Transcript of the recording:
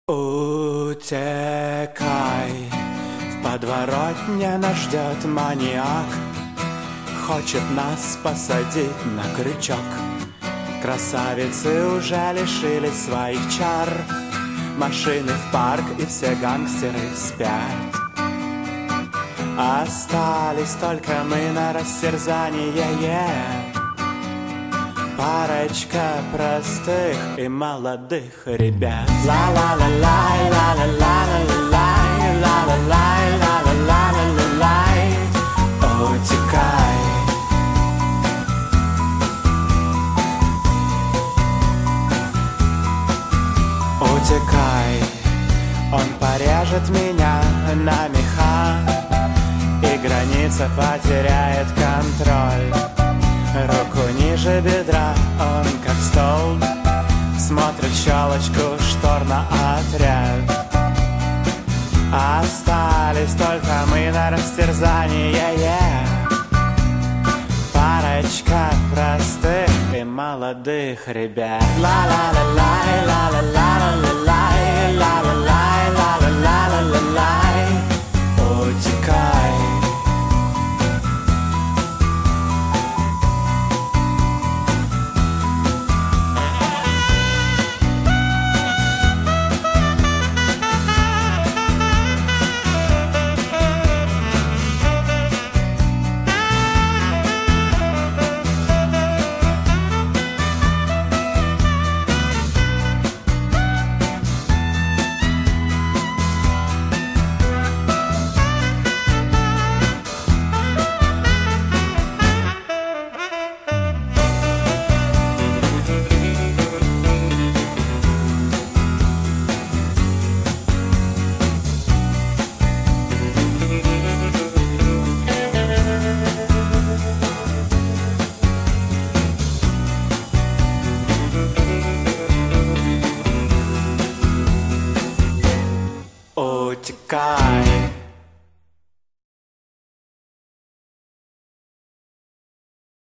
Утекай, в подворотне нас ждет маньяк. Хочет нас посадить на крючок. Красавицы уже лишились своих чар. Машины в парк и все гангстеры спят. Остались только мы на растерзание. Парочка простых и молодых ребят. Ла-ла-ла-лай, ла-ла-ла-ла-ла-лай, ла-ла-лай, ла-ла-ла-ла-лай. Утекай. Утекай. Он порежет меня на меха, и граница потеряет контроль. Руку ниже бедра, он как столб, смотрит в щелочку штор на отряд. Остались только мы на растерзание. Парочка простых и молодых ребят. Ла-ла-ла-лай, ла-ла-ла-ла-ла-лай, ла-ла-лай, ла-ла-ла-ла-лай. Утекай. Утекай.